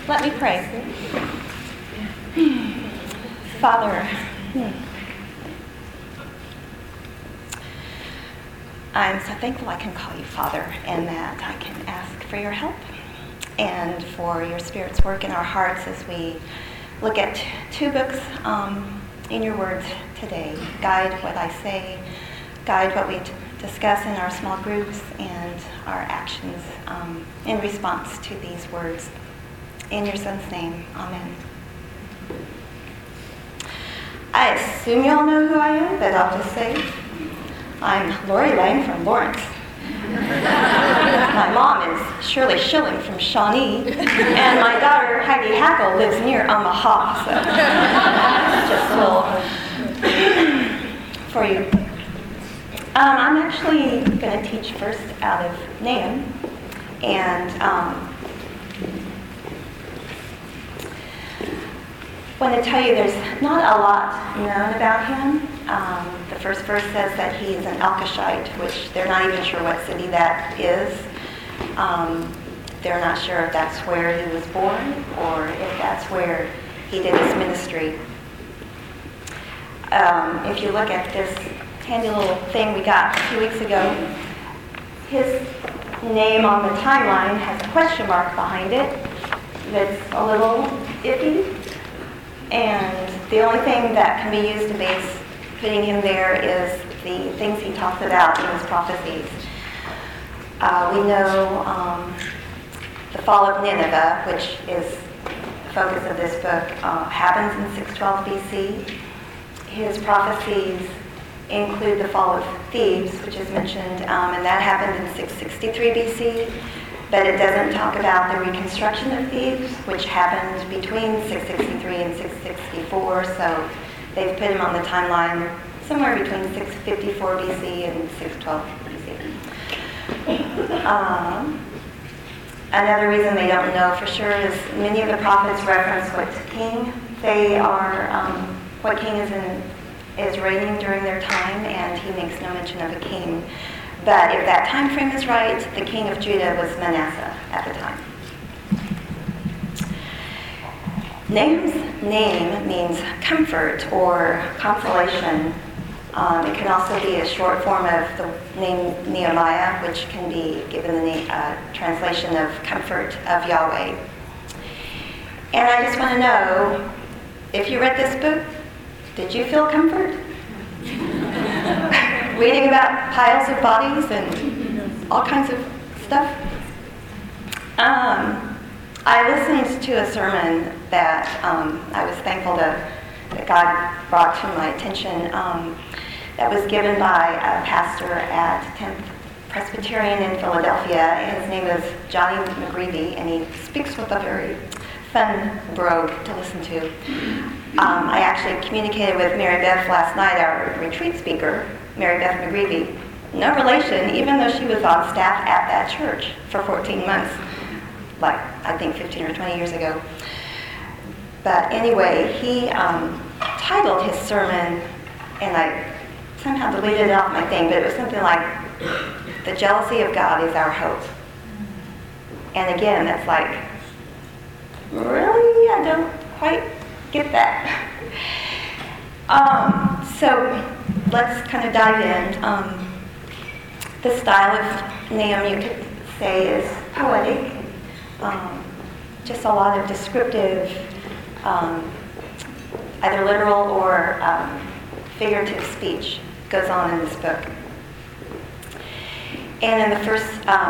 Let me pray. Father, I'm so thankful I can call you Father and that I can ask for your help and for your Spirit's work in our hearts as we look at two books in your word today. Guide what I say, guide what we discuss in our small groups and our actions in response to these words. In your Son's name, amen. I assume you all know who I am, but I'll just say I'm Lori Lang from Lawrence. My mom is Shirley Schilling from Shawnee, and my daughter Heidi Hackle lives near Omaha, so just a little for you. I'm actually going to teach first out of Nahum, and want to tell you there's not a lot known about him. The first verse says that he's an Elkoshite, which they're not even sure what city that is. They're not sure if that's where he was born or if that's where he did his ministry. If you look at this handy little thing we got a few weeks ago, his name on the timeline has a question mark behind it that's a little iffy. And the only thing that can be used to base putting him there is the things he talks about in his prophecies. We know the fall of Nineveh, which is the focus of this book, happens in 612 BC. His prophecies include the fall of Thebes, which is mentioned, and that happened in 663 BC. But it doesn't talk about the reconstruction of Thebes, which happened between 663 and 664. So they've put him on the timeline somewhere between 654 BC and 612 BC. Another reason they don't know for sure is many of the prophets reference what king they are, what king is reigning during their time, and he makes no mention of a king. But if that time frame is right, the king of Judah was Manasseh at the time. Nahum's name means comfort or consolation. It can also be a short form of the name Nehemiah, which can be given the translation of comfort of Yahweh. And I just want to know, if you read this book, did you feel comfort? Reading about piles of bodies and all kinds of stuff. I listened to a sermon that I was thankful that God brought to my attention that was given by a pastor at 10th Presbyterian in Philadelphia. His name is Johnny McGreevy, and he speaks with a very fun brogue to listen to. I actually communicated with Mary Beth last night, our retreat speaker, Mary Beth McGreevy. No relation, even though she was on staff at that church for 14 months, like I think 15 or 20 years ago. But anyway, he titled his sermon, and I somehow deleted it off my thing, but it was something like, "The jealousy of God is our hope." And again, that's like, really? I don't quite get that. So let's kind of dive in. The style of Nahum, you could say, is poetic. Just a lot of descriptive, either literal or figurative speech goes on in this book. And in the first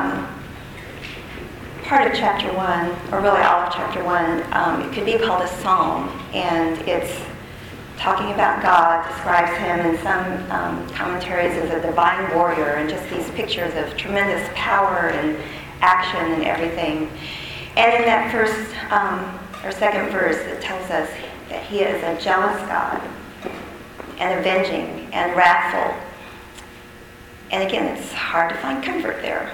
part of chapter 1, or really all of chapter 1, it could be called a psalm, and it's talking about God, describes him in some commentaries as a divine warrior, and just these pictures of tremendous power and action and everything. And in that first or second verse, it tells us that he is a jealous God, and avenging and wrathful. And again, it's hard to find comfort there.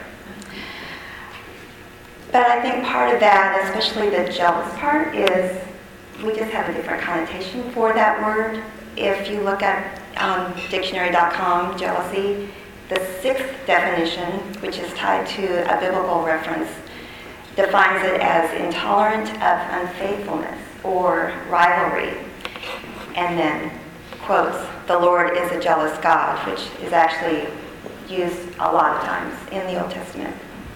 But I think part of that, especially the jealous part, is we just have a different connotation for that word. If you look at dictionary.com, jealousy, the sixth definition, which is tied to a biblical reference, defines it as intolerant of unfaithfulness or rivalry, and then quotes, "The Lord is a jealous God," which is actually used a lot of times in the Old Testament.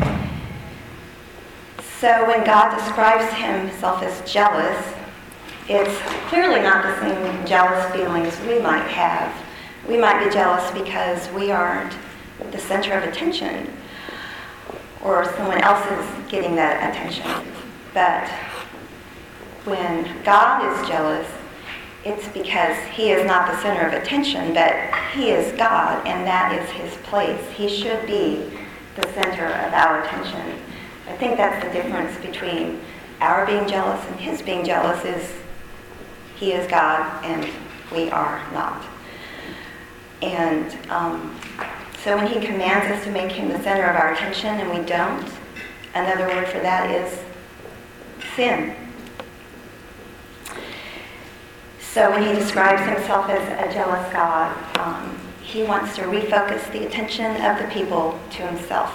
So when God describes himself as jealous, it's clearly not the same jealous feelings we might have. We might be jealous because we aren't the center of attention, or someone else is getting that attention. But when God is jealous, it's because he is not the center of attention, but he is God, and that is his place. He should be the center of our attention. I think that's the difference between our being jealous and his being jealous, is he is God and we are not. And so when he commands us to make him the center of our attention and we don't, another word for that is sin. So when he describes himself as a jealous God, he wants to refocus the attention of the people to himself.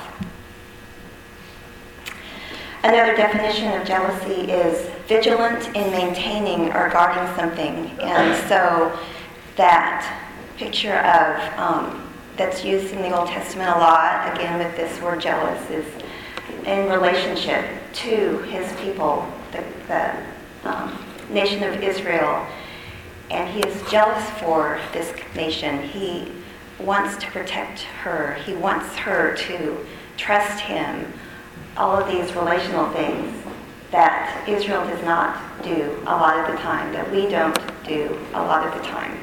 Another definition of jealousy is vigilant in maintaining or guarding something. And so that picture of that's used in the Old Testament a lot, again with this word jealous, is in relationship to his people, the nation of Israel. And he is jealous for this nation. He wants to protect her. He wants her to trust him. All of these relational things that Israel does not do a lot of the time, that we don't do a lot of the time.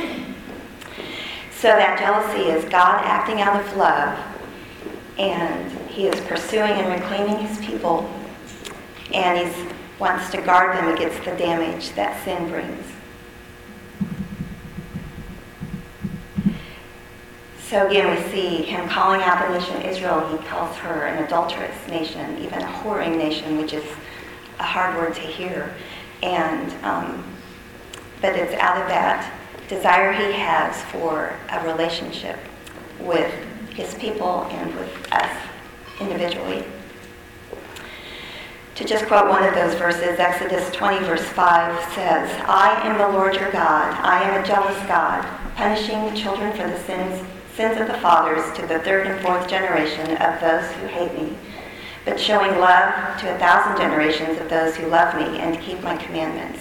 So that jealousy is God acting out of love, and he is pursuing and reclaiming his people, and he wants to guard them against the damage that sin brings. So again, we see him calling out the nation of Israel. He calls her an adulterous nation, even a whoring nation, which is a hard word to hear. And but it's out of that desire he has for a relationship with his people and with us individually. To just quote one of those verses, Exodus 20, verse 5 says, "I am the Lord your God. I am a jealous God, punishing the children for the sins of the fathers to the third and fourth generation of those who hate me, but showing love to 1,000 generations of those who love me and keep my commandments."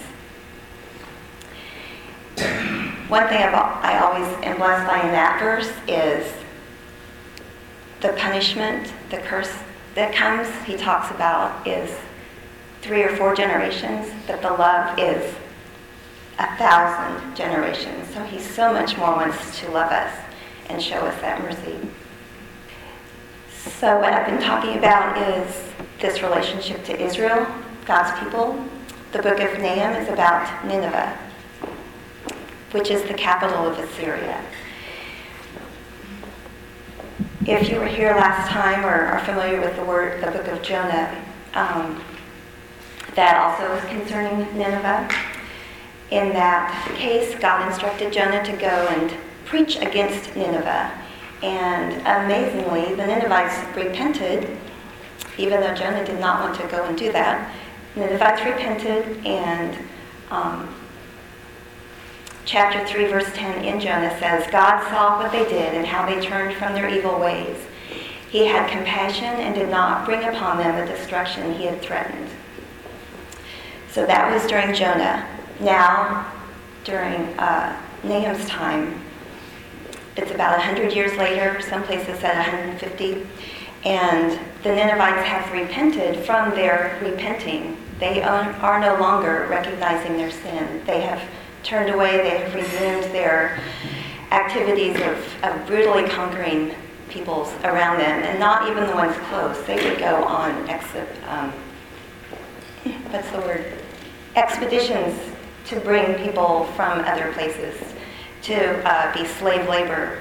One thing I always am blessed by in that verse is the punishment, the curse that comes, he talks about, is 3 or 4 generations, but the love is 1,000 generations. So he so much more wants to love us and show us that mercy. So what I've been talking about is this relationship to Israel, God's people. The book of Nahum is about Nineveh, which is the capital of Assyria. If you were here last time or are familiar with the book of Jonah, that also is concerning Nineveh. In that case, God instructed Jonah to go and preach against Nineveh. And amazingly, the Ninevites repented, even though Jonah did not want to go and do that. Ninevites repented, and chapter 3, verse 10 in Jonah says, "God saw what they did and how they turned from their evil ways. He had compassion and did not bring upon them the destruction he had threatened." So that was during Jonah. Now, during Nahum's time, it's about 100 years later, some places said 150, and the Ninevites have repented from their repenting. They are no longer recognizing their sin. They have turned away, they have resumed their activities of brutally conquering peoples around them, and not even the ones close. They would go on expeditions to bring people from other places to be slave labor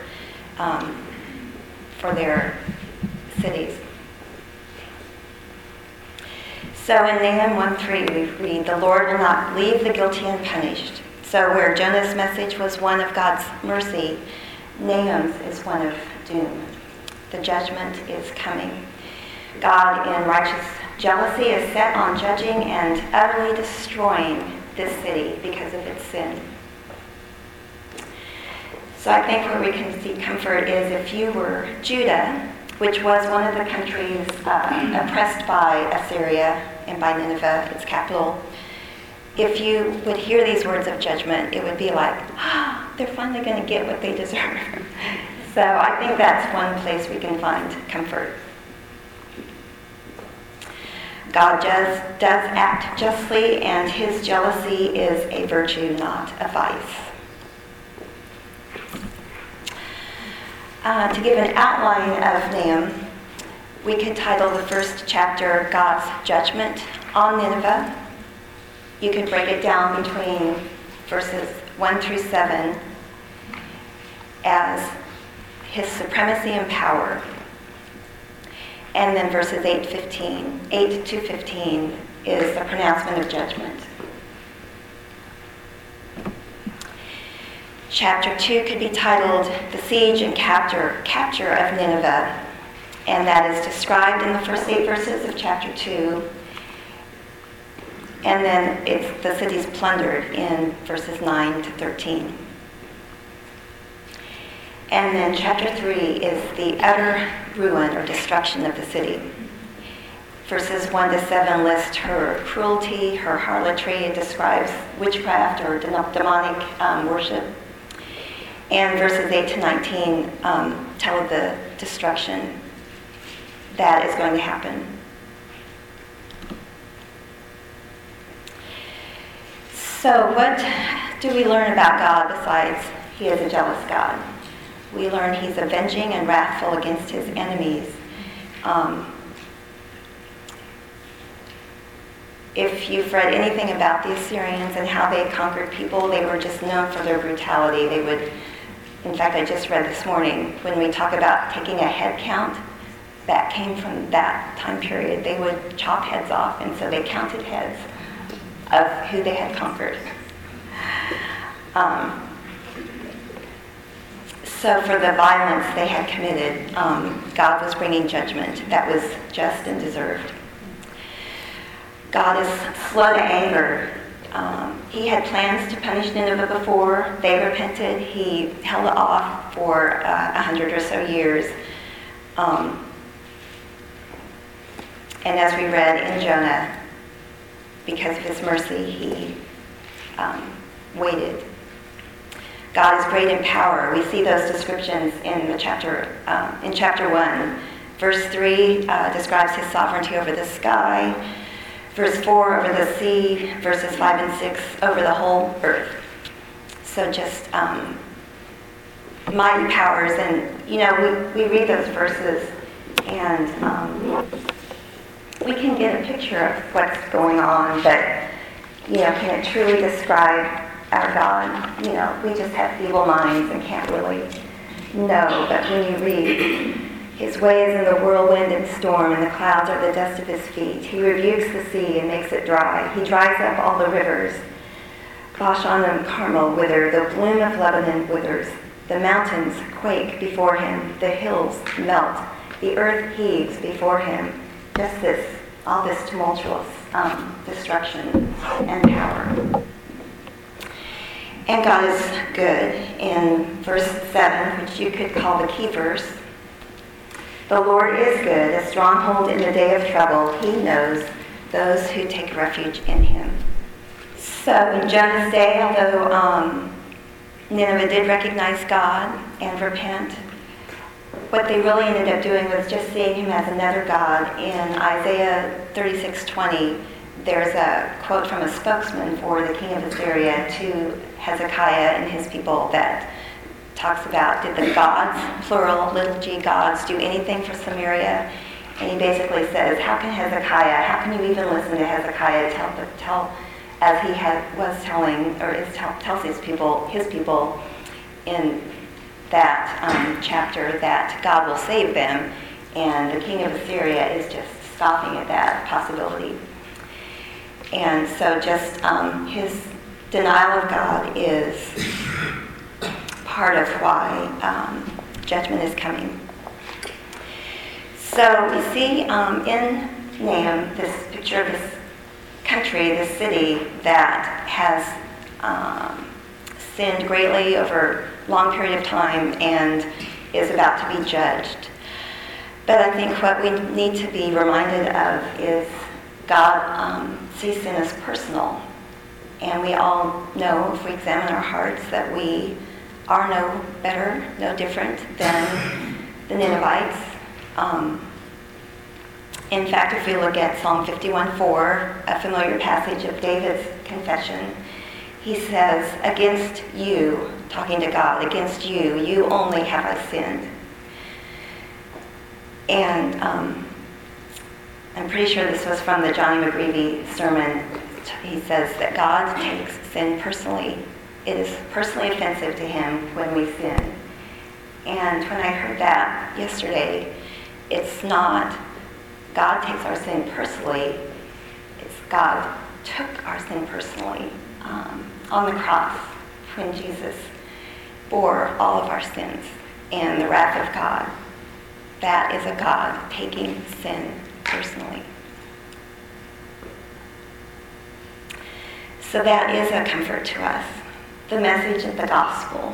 for their cities. So in Nahum 1:3 we read, "The Lord will not leave the guilty unpunished." So where Jonah's message was one of God's mercy, Nahum's is one of doom. The judgment is coming. God in righteous jealousy is set on judging and utterly destroying this city because of its sin. So I think where we can see comfort is if you were Judah, which was one of the countries oppressed by Assyria and by Nineveh, its capital, if you would hear these words of judgment, it would be like, they're finally going to get what they deserve. So I think that's one place we can find comfort. God does act justly, and his jealousy is a virtue, not a vice. To give an outline of Nahum, we could title the first chapter God's Judgment on Nineveh. You could break it down between verses 1 through 7 as his supremacy and power. And then verses 8 to 15 is the pronouncement of judgment. Chapter 2 could be titled The Siege and Capture of Nineveh, and that is described in the first 8 verses of chapter 2. And then it's the city's plundered in verses 9 to 13. And then chapter 3 is the utter ruin or destruction of the city. Verses 1 to 7 list her cruelty, her harlotry. It describes witchcraft or demonic worship. And verses 8 to 19 tell of the destruction that is going to happen. So what do we learn about God besides he is a jealous God? We learn he's avenging and wrathful against his enemies. If you've read anything about the Assyrians and how they conquered people, they were just known for their brutality. They would, in fact, I just read this morning, when we talk about taking a head count, that came from that time period. They would chop heads off, and so they counted heads of who they had conquered. So for the violence they had committed, God was bringing judgment that was just and deserved. God is slow to anger. He had plans to punish Nineveh before. They repented. He held off for 100 or so years. And as we read in Jonah, because of his mercy, he waited. God is great in power. We see those descriptions in the chapter 1. Verse 3 describes his sovereignty over the sky. Verse 4 over the sea. Verses 5 and 6 over the whole earth. So just mighty powers. And, we read those verses and we can get a picture of what's going on, but, can it truly describe our God? We just have feeble minds and can't really know. But when you read, his way is in the whirlwind and storm, and the clouds are the dust of his feet. He rebukes the sea and makes it dry. He dries up all the rivers. Bashan and Carmel wither. The bloom of Lebanon withers. The mountains quake before him. The hills melt. The earth heaves before him. Just all this tumultuous destruction and power. And God is good. In verse 7, which you could call the key verse, the Lord is good, a stronghold in the day of trouble. He knows those who take refuge in him. So in Jonah's day, although Nineveh did recognize God and repent, what they really ended up doing was just seeing him as another God. In Isaiah 36:20, there's a quote from a spokesman for the king of Assyria to Hezekiah and his people that talks about, did the gods, plural, little g gods, do anything for Samaria? And he basically says, how can you even listen to Hezekiah tell as he was telling, or tells his people in that chapter that God will save them, and the king of Assyria is just scoffing at that possibility. And so just his denial of God is part of why judgment is coming. So we see in Nahum, this picture of this country, this city that has sinned greatly over a long period of time and is about to be judged. But I think what we need to be reminded of is God sees sin as personal. And we all know, if we examine our hearts, that we are no better, no different than the Ninevites. In fact, if we look at Psalm 51:4, a familiar passage of David's confession, he says, against you, talking to God, against you, you only have I sinned. And I'm pretty sure this was from the Johnny McGreevy sermon. He says that God takes sin personally. It is personally offensive to him when we sin. And when I heard that yesterday, it's not God takes our sin personally. It's God took our sin personally on the cross when Jesus bore all of our sins and the wrath of God. That is a God taking sin personally. So that is a comfort to us, the message of the gospel.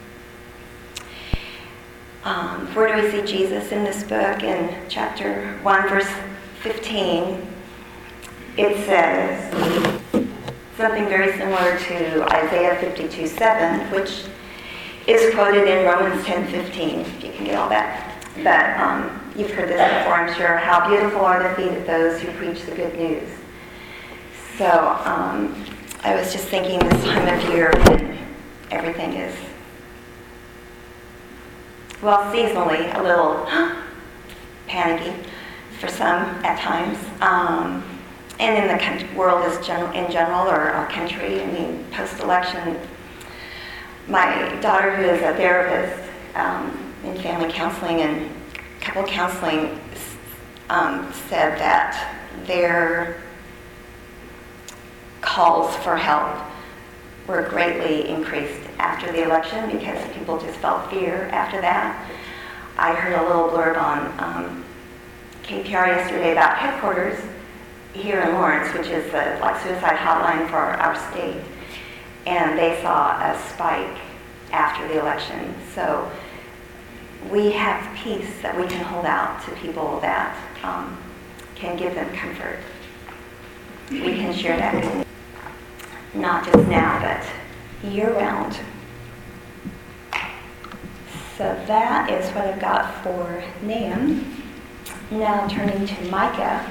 Where do we see Jesus in this book? In chapter 1, verse 15, it says something very similar to Isaiah 52:7, which is quoted in Romans 10:15, if you can get all that. But you've heard this before, I'm sure. How beautiful are the feet of those who preach the good news. So I was just thinking this time of year when everything is, well, seasonally a little panicky for some at times. And in the world in general, or our country, I mean, post-election, my daughter, who is a therapist in family counseling and couple counseling, said that their calls for help were greatly increased after the election because people just felt fear after that. I heard a little blurb on KPR yesterday about headquarters here in Lawrence, which is the suicide hotline for our state, and they saw a spike after the election. So we have peace that we can hold out to people that can give them comfort. We can share that, not just now, but year-round. So that is what I've got for Nahum. Now turning to Micah.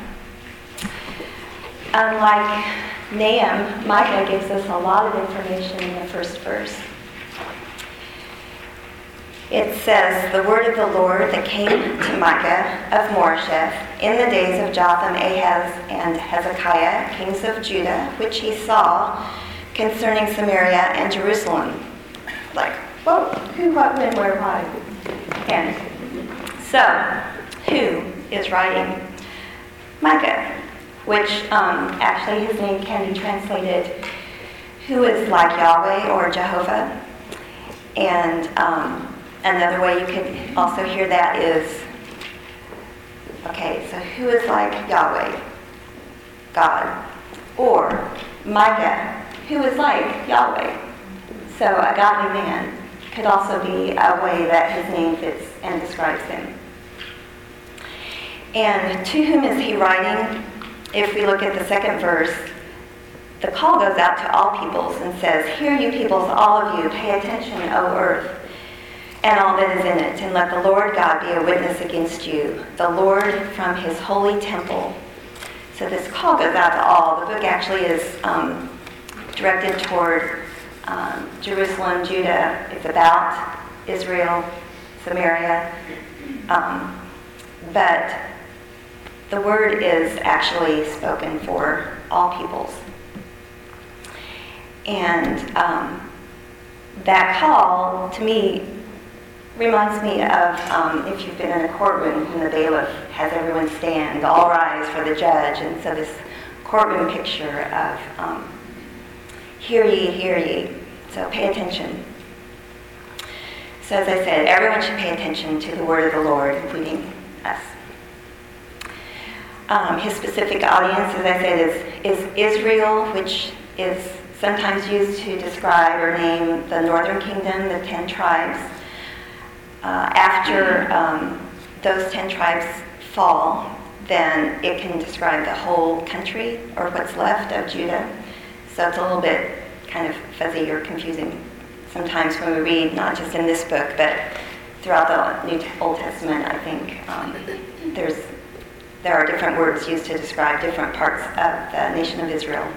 Unlike Nahum, Micah gives us a lot of information in the first verse. It says, the word of the Lord that came to Micah of Moresheth in the days of Jotham, Ahaz, and Hezekiah, kings of Judah, which he saw concerning Samaria and Jerusalem. Like, whoa, who, what, when, where, why? And so, who is writing? Micah, which actually his name can be translated, who is like Yahweh or Jehovah. And another way you could also hear that is, okay, so who is like Yahweh? God. Or Micah, who is like Yahweh? So a godly man could also be a way that his name fits and describes him. And to whom is he writing? If we look at the second verse, the call goes out to all peoples and says, hear you peoples, all of you, pay attention, O earth, and all that is in it, and let the Lord God be a witness against you, the Lord from his holy temple. So this call goes out to all. The book actually is directed toward Jerusalem, Judah. It's about Israel, Samaria. But the word is actually spoken for all peoples. And that call, to me, reminds me of if you've been in a courtroom and the bailiff has everyone stand, all rise for the judge. And so this courtroom picture of hear ye. So pay attention. So as I said, everyone should pay attention to the word of the Lord, including us. His specific audience, as I said, is Israel, which is sometimes used to describe or name the northern kingdom, the 10 tribes. After those 10 tribes fall, then it can describe the whole country or what's left of Judah. So it's a little bit kind of fuzzy or confusing sometimes when we read, not just in this book, but throughout the Old Testament. I think there are different words used to describe different parts of the nation of Israel.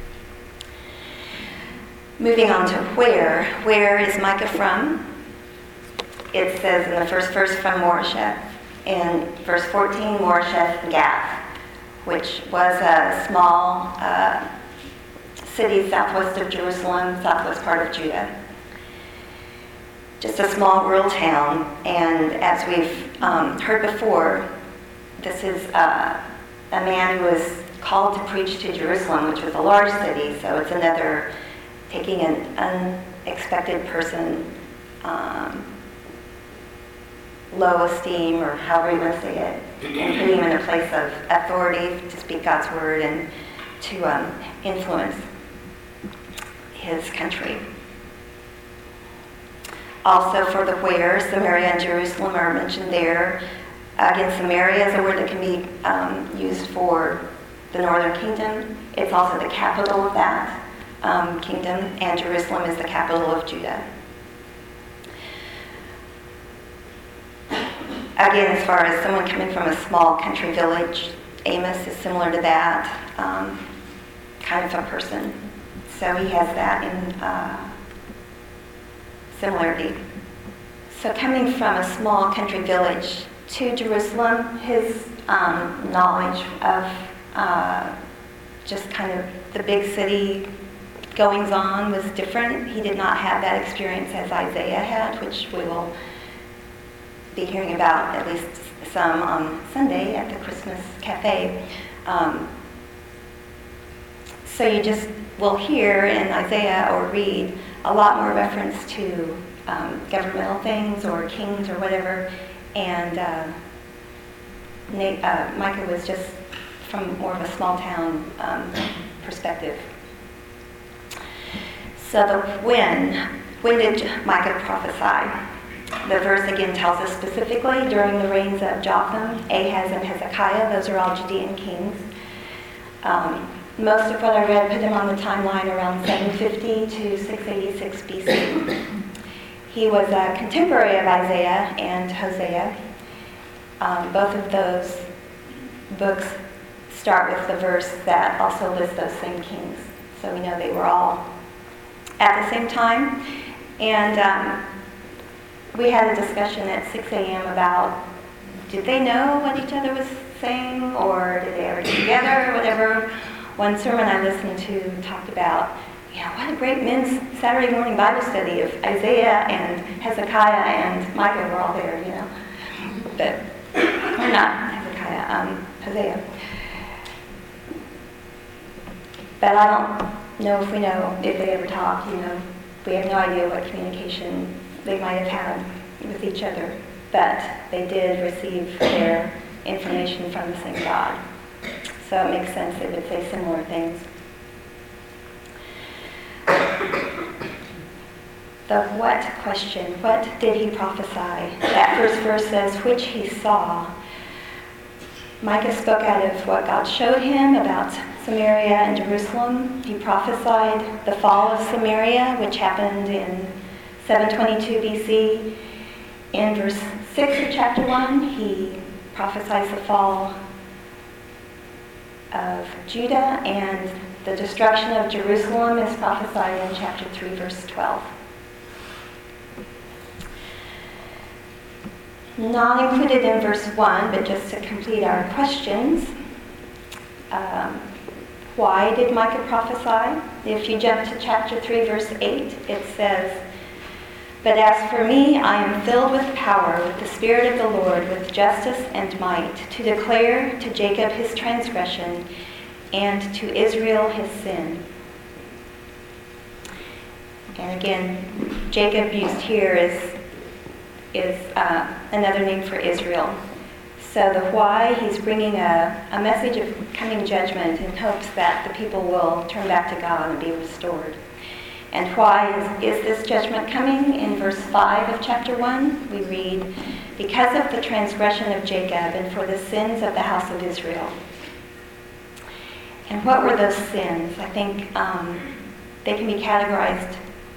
Moving on to where is Micah from? It says in the first verse from Moresheth. In verse 14, Moresheth Gath, which was a small city southwest of Jerusalem, southwest part of Judah. Just a small rural town, and as we've heard before, this is a man who was called to preach to Jerusalem, which was a large city, so it's another taking an unexpected person, low esteem, or however you want to say it, and putting him in a place of authority to speak God's word and to influence his country. Also for the where, Samaria and Jerusalem are mentioned there. Again, Samaria is a word that can be used for the northern kingdom. It's also the capital of that kingdom, and Jerusalem is the capital of Judah. Again, as far as someone coming from a small country village, Amos is similar to that, kind of a person. So he has that in similarity. So coming from a small country village to Jerusalem, his knowledge of just kind of the big city goings-on was different. He did not have that experience as Isaiah had, which we will be hearing about at least some on Sunday at the Christmas Cafe. So you just will hear in Isaiah or read a lot more reference to governmental things or kings or whatever, and Micah was just from more of a small town perspective. So when did Micah prophesy? The verse again tells us specifically during the reigns of Jotham, Ahaz, and Hezekiah. Those are all Judean kings. Most of what I read put him on the timeline around 750 to 686 BC. He was a contemporary of Isaiah and Hosea. Both of those books start with the verse that also lists those same kings. So we know they were all at the same time. And we had a discussion at 6 a.m. about, did they know what each other was saying, or did they ever get together, or whatever. One sermon I listened to talked about, what a great men's Saturday morning Bible study of Isaiah and Hezekiah and Micah were all there, But, or not Hezekiah, Hosea. But I don't know if we know if they ever talked, We have no idea what communication they might have had with each other. But they did receive their information from the same God. So it makes sense they would say similar things. The what question, what did he prophesy? That first verse says, which he saw. Micah spoke out of what God showed him about Samaria and Jerusalem. He prophesied the fall of Samaria, which happened in 722 BC. In verse 6 of chapter 1, he prophesies the fall of Judah, and the destruction of Jerusalem is prophesied in chapter 3, verse 12. Not included in verse 1, but just to complete our questions. Why did Micah prophesy? If you jump to chapter 3, verse 8, it says, "But as for me, I am filled with power, with the Spirit of the Lord, with justice and might, to declare to Jacob his transgression, and to Israel his sin." And again, Jacob used here is another name for Israel. So the why, he's bringing a message of coming judgment in hopes that the people will turn back to God and be restored. And why is this judgment coming? In verse 5 of chapter 1, we read, because of the transgression of Jacob and for the sins of the house of Israel. And what were those sins? I think they can be categorized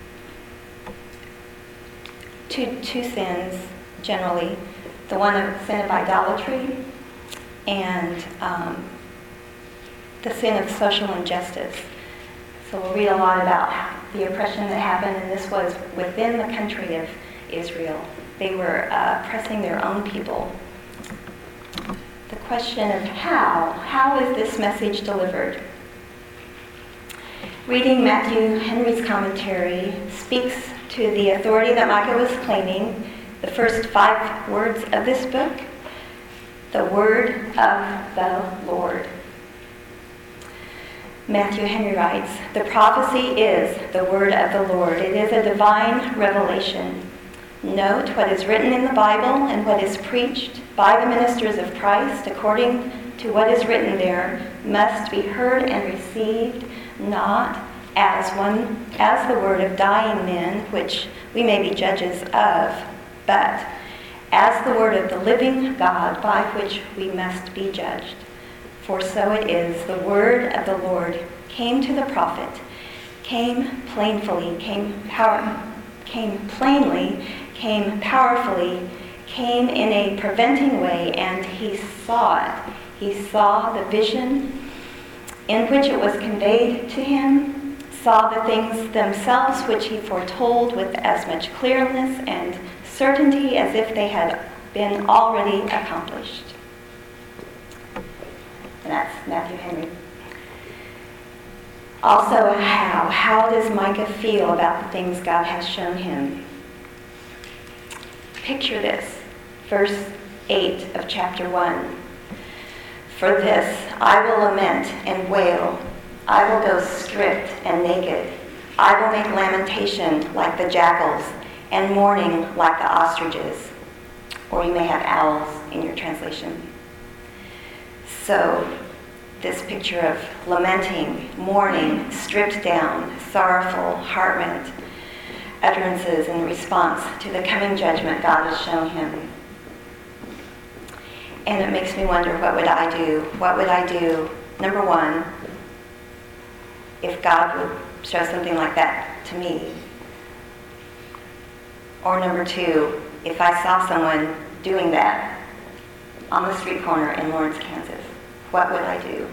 two sins generally. The one of sin of idolatry and the sin of social injustice. So we'll read a lot about the oppression that happened, and this was within the country of Israel. They were oppressing their own people. The question of how is this message delivered? Reading Matthew Henry's commentary speaks to the authority that Micah was claiming. The first 5 words of this book, the word of the Lord. Matthew Henry writes, the prophecy is the word of the Lord. It is a divine revelation. Note what is written in the Bible and what is preached by the ministers of Christ according to what is written there must be heard and received, not as the word of dying men, which we may be judges of, but as the word of the living God by which we must be judged. For so it is, the word of the Lord came to the prophet, came plainly, came powerfully, came in a preventing way, and he saw it. He saw the vision in which it was conveyed to him, saw the things themselves which he foretold with as much clearness and certainty as if they had been already accomplished. And that's Matthew Henry. Also, how does Micah feel about the things God has shown him? Picture this, verse 8 of chapter 1. For this I will lament and wail. I will go stripped and naked. I will make lamentation like the jackals and mourning like the ostriches. Or you may have owls in your translation. So, this picture of lamenting, mourning, stripped down, sorrowful, heart-rent utterances in response to the coming judgment God has shown him. And it makes me wonder, what would I do? What would I do, number one, if God would show something like that to me? Or number two, if I saw someone doing that on the street corner in Lawrence, Kansas, what would I do?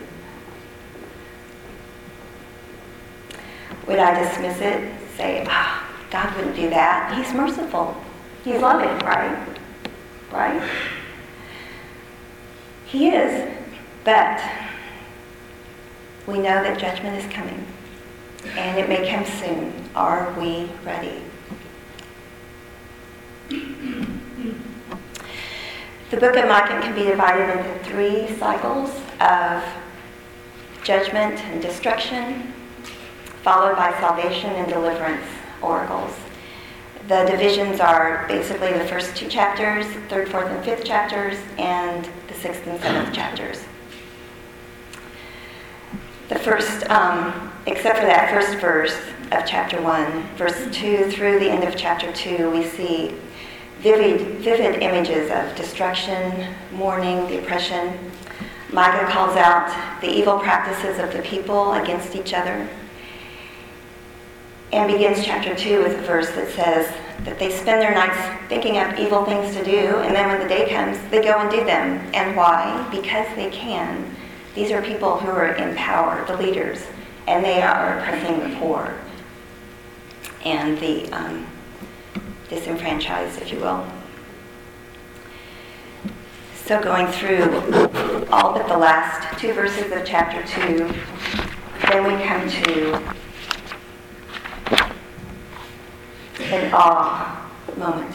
Would I dismiss it? Say, God wouldn't do that. He's merciful. He's loving, right? Right? He is. But we know that judgment is coming. And it may come soon. Are we ready? The book of Micah can be divided into 3 cycles of judgment and destruction, followed by salvation and deliverance oracles. The divisions are basically the first 2 chapters, 3rd, 4th, and 5th chapters, and the 6th and 7th chapters. The first, except for that first verse of chapter 1, verse 2 through the end of chapter 2, we see vivid images of destruction, mourning, the oppression. Micah calls out the evil practices of the people against each other, and begins chapter 2 with a verse that says that they spend their nights thinking of evil things to do, and then when the day comes, they go and do them. And why? Because they can. These are people who are in power, the leaders, and they are oppressing the poor and the disenfranchised, if you will. So going through all but the last 2 verses of chapter 2, then we come to an awe moment.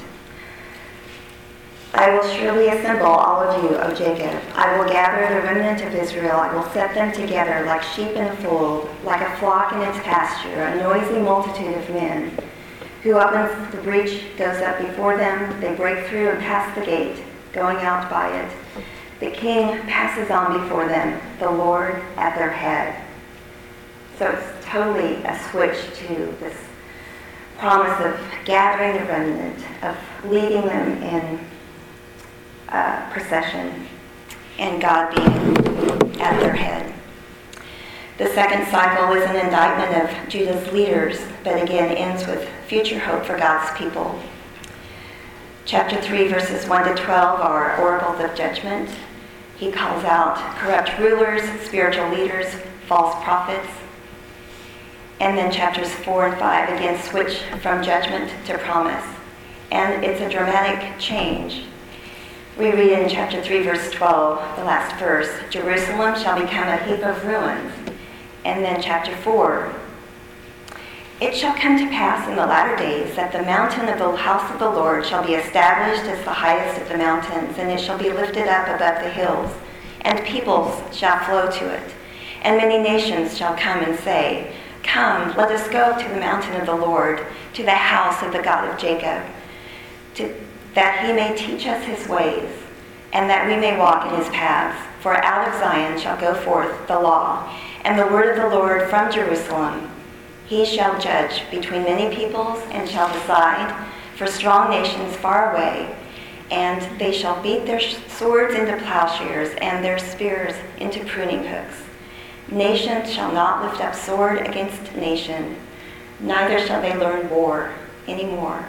I will surely assemble all of you, O Jacob. I will gather the remnant of Israel. I will set them together like sheep in a fold, like a flock in its pasture, a noisy multitude of men. Who opens the breach goes up before them. They break through and pass the gate. going out by it. The king passes on before them, the Lord at their head. So it's totally a switch to this promise of gathering the remnant, of leading them in procession, and God being at their head. The second cycle is an indictment of Judah's leaders, but again ends with future hope for God's people. Chapter 3, verses 1 to 12 are oracles of judgment. He calls out corrupt rulers, spiritual leaders, false prophets. And then chapters 4 and 5 again switch from judgment to promise. And it's a dramatic change. We read in chapter 3, verse 12, the last verse, Jerusalem shall become a heap of ruins. And then chapter 4, it shall come to pass in the latter days that the mountain of the house of the Lord shall be established as the highest of the mountains, and it shall be lifted up above the hills, and peoples shall flow to it. And many nations shall come and say, Come, let us go to the mountain of the Lord, to the house of the God of Jacob, that he may teach us his ways, and that we may walk in his paths. For out of Zion shall go forth the law, and the word of the Lord from Jerusalem. He shall judge between many peoples, and shall decide for strong nations far away. And they shall beat their swords into plowshares, and their spears into pruning hooks. Nation shall not lift up sword against nation, neither shall they learn war anymore.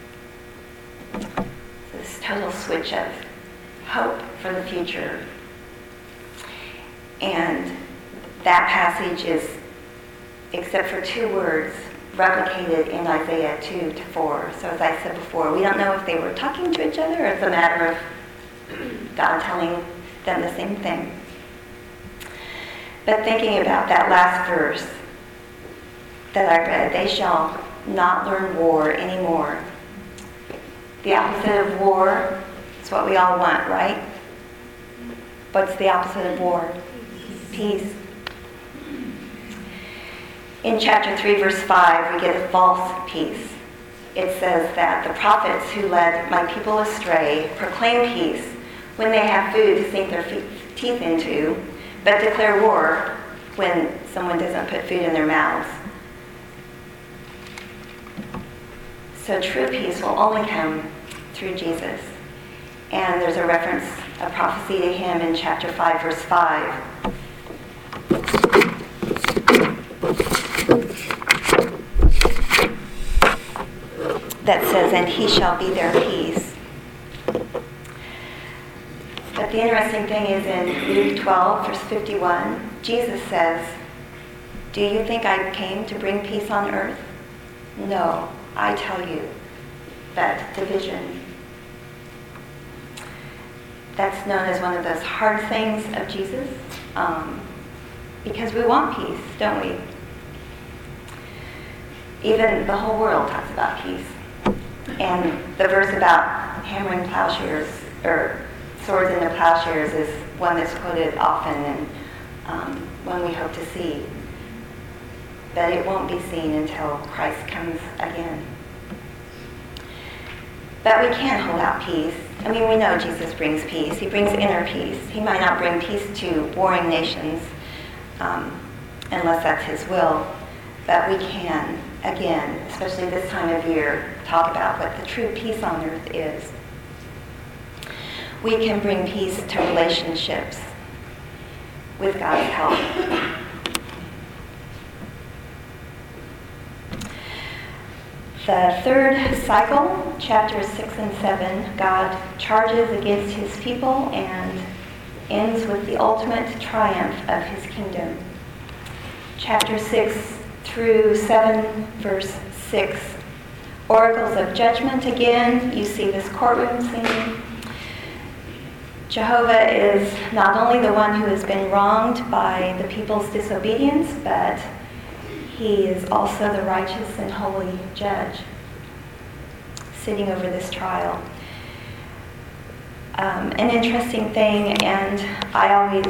This total switch of hope for the future. And that passage is, except for 2 words, replicated in Isaiah 2 to 4. So as I said before, we don't know if they were talking to each other or it's a matter of God telling them the same thing. But thinking about that last verse that I read, they shall not learn war anymore. The opposite of war is what we all want, right? What's the opposite of war? Peace. In chapter 3, verse 5, we get a false peace. It says that the prophets who led my people astray proclaim peace when they have food to sink their teeth into, but declare war when someone doesn't put food in their mouths. So true peace will only come through Jesus. And there's a reference, a prophecy to him in chapter 5, verse 5. That says, and he shall be their peace. But the interesting thing is in Luke 12, verse 51, Jesus says, do you think I came to bring peace on earth? No, I tell you, but division. That's known as one of those hard things of Jesus, because we want peace, don't we? Even the whole world talks about peace. And the verse about hammering plowshares, or swords into plowshares, is one that's quoted often and one we hope to see. But it won't be seen until Christ comes again. But we can hold out peace. I mean, we know Jesus brings peace. He brings inner peace. He might not bring peace to warring nations unless that's his will. But we can, again, especially this time of year, talk about what the true peace on earth is. We can bring peace to relationships with God's help. The third cycle, chapters 6 and 7, God charges against his people and ends with the ultimate triumph of his kingdom. Chapter 6 through 7, verse 6, oracles of judgment again. You see this courtroom scene. Jehovah is not only the one who has been wronged by the people's disobedience, but he is also the righteous and holy judge sitting over this trial. An interesting thing, and I always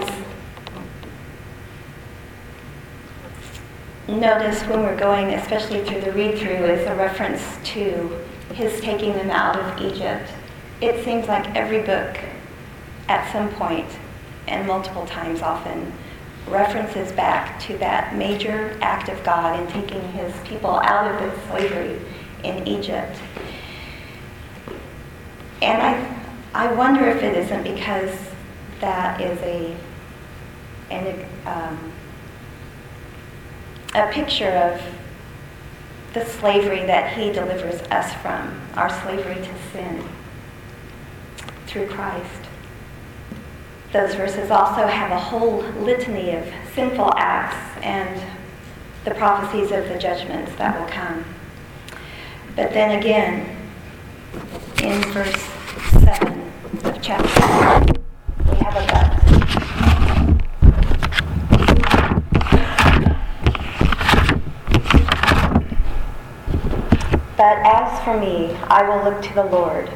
notice when we're going, especially through the read-through, is a reference to his taking them out of Egypt. It seems like every book at some point, and multiple times often, references back to that major act of God in taking his people out of its slavery in Egypt. And I wonder if it isn't because that is a picture of the slavery that he delivers us from, our slavery to sin, through Christ. Those verses also have a whole litany of sinful acts and the prophecies of the judgments that will come. But then again, in verse 7 of chapter 4, we have a but. But as for me, I will look to the Lord.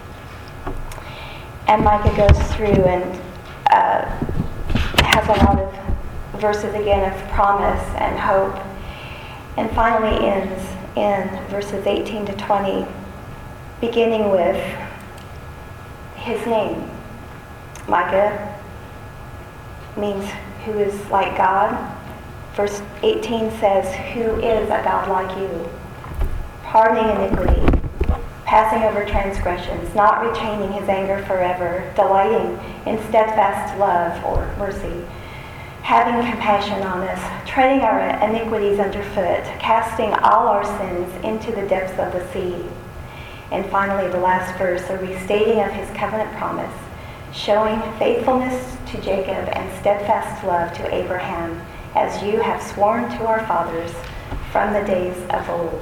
And Micah goes through and has a lot of verses again of promise and hope, and finally ends in verses 18 to 20, beginning with his name. Micah means who is like God. Verse 18 says, who is a God like you, pardoning iniquity, passing over transgressions, not retaining his anger forever, delighting in steadfast love or mercy, having compassion on us, treading our iniquities underfoot, casting all our sins into the depths of the sea. And finally, the last verse, a restating of his covenant promise, showing faithfulness to Jacob and steadfast love to Abraham, as you have sworn to our fathers from the days of old.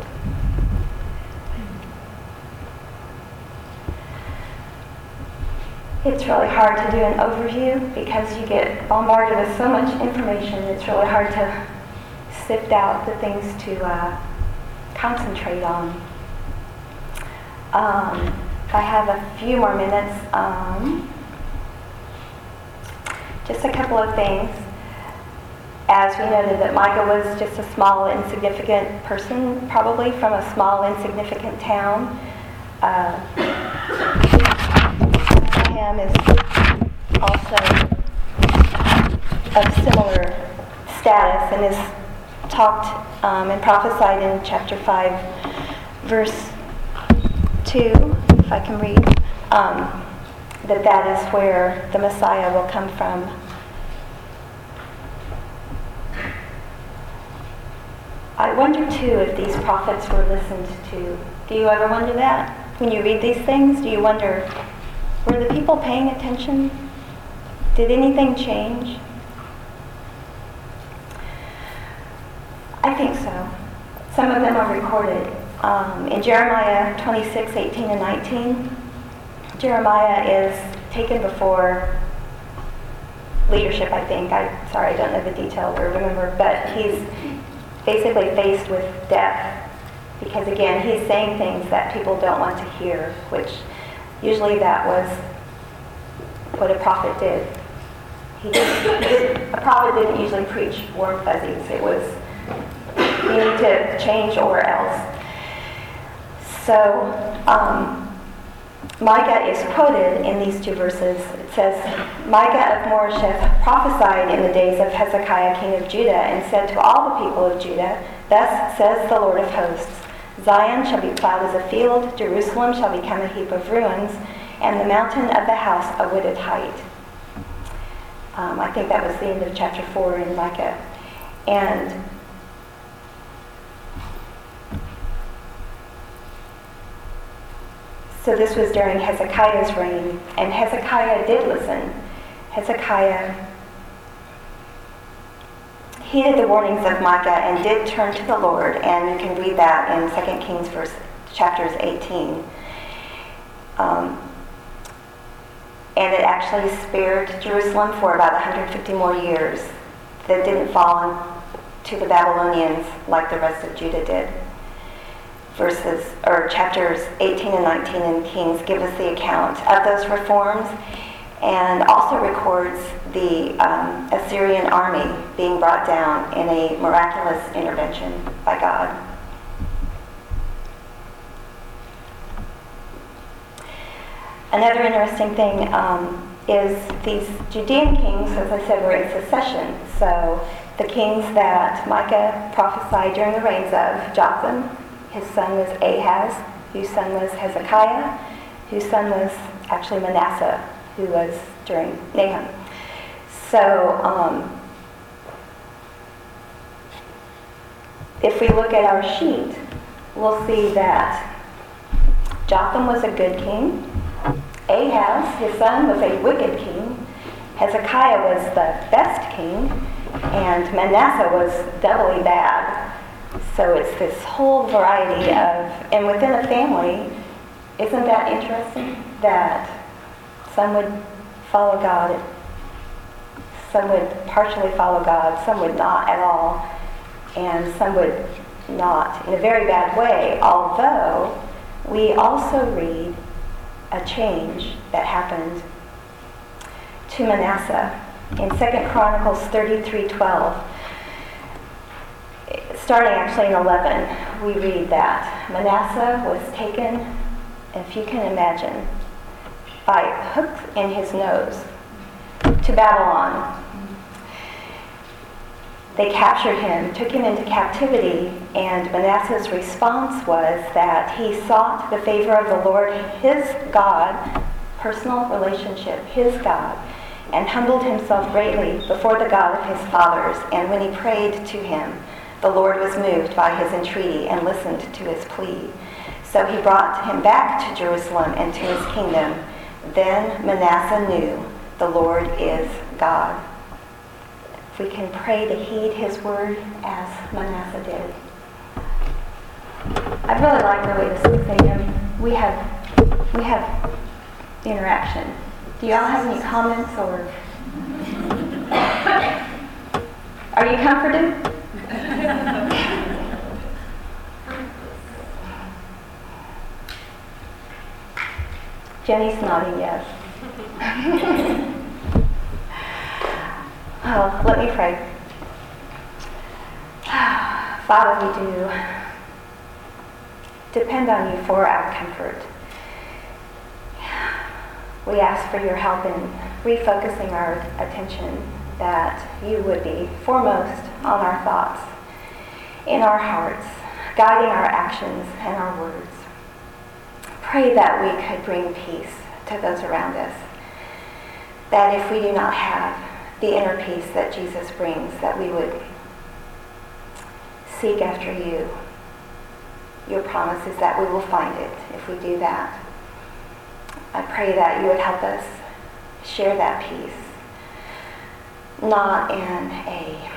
It's really hard to do an overview because you get bombarded with so much information. It's really hard to sift out the things to concentrate on. If I have a few more minutes, just a couple of things. As we noted that Micah was just a small, insignificant person, probably from a small, insignificant town. Bethlehem is also of similar status and is talked and prophesied in chapter 5, verse 2, if I can read, that is where the Messiah will come from. I wonder too if these prophets were listened to. Do you ever wonder that? When you read these things, do you wonder, were the people paying attention? Did anything change? I think so. Some of them are recorded. In Jeremiah 26, 18 and 19, Jeremiah is taken before leadership, I think. I don't know the detail or remember, but he's basically faced with death because, again, he's saying things that people don't want to hear, which usually that was what a prophet did. A prophet didn't usually preach warm fuzzies. It was, you need to change or else. So Micah is quoted in these two verses. It says, Micah of Moresheth prophesied in the days of Hezekiah king of Judah and said to all the people of Judah, thus says the Lord of hosts, Zion shall be plowed as a field, Jerusalem shall become a heap of ruins, and the mountain of the house a wooded height. I think that was the end of chapter 4 in Micah. And so this was during Hezekiah's reign, and Hezekiah did listen. Hezekiah heeded the warnings of Micah and did turn to the Lord, and you can read that in 2 Kings chapters 18. And it actually spared Jerusalem for about 150 more years. That didn't fall to the Babylonians like the rest of Judah did. Chapters 18 and 19 in Kings give us the account of those reforms and also records the Assyrian army being brought down in a miraculous intervention by God. Another interesting thing is these Judean kings, as I said, were in succession. So the kings that Micah prophesied during the reigns of Jotham, his son was Ahaz, whose son was Hezekiah, whose son was actually Manasseh, who was during Nahum. So if we look at our sheet, we'll see that Jotham was a good king. Ahaz, his son, was a wicked king. Hezekiah was the best king. And Manasseh was doubly bad. So it's this whole variety of, and within a family, isn't that interesting? That some would follow God, some would partially follow God, some would not at all, and some would not in a very bad way, although we also read a change that happened to Manasseh. In 2 Chronicles 33:12, starting actually in 11, we read that Manasseh was taken, if you can imagine, by hooks in his nose to Babylon. They captured him, took him into captivity, and Manasseh's response was that he sought the favor of the Lord, his God, personal relationship, his God, and humbled himself greatly before the God of his fathers. And when he prayed to him, the Lord was moved by his entreaty and listened to his plea. So he brought him back to Jerusalem and to his kingdom. Then Manasseh knew the Lord is God. If we can pray to heed his word as Manasseh did. I really like the way this is saying. We have interaction. Do y'all have any comments or? Are you comforted? Jenny's nodding yes. Oh, let me pray. Father, we do depend on you for our comfort. We ask for your help in refocusing our attention, that you would be foremost on our thoughts, in our hearts, guiding our actions and our words. Pray that we could bring peace to those around us, that if we do not have the inner peace that Jesus brings, that we would seek after you. Your promise is that we will find it if we do that. I pray that you would help us share that peace, not in a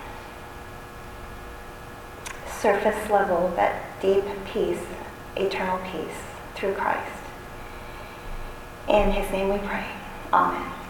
surface level, but deep peace, eternal peace through Christ. In his name we pray. Amen.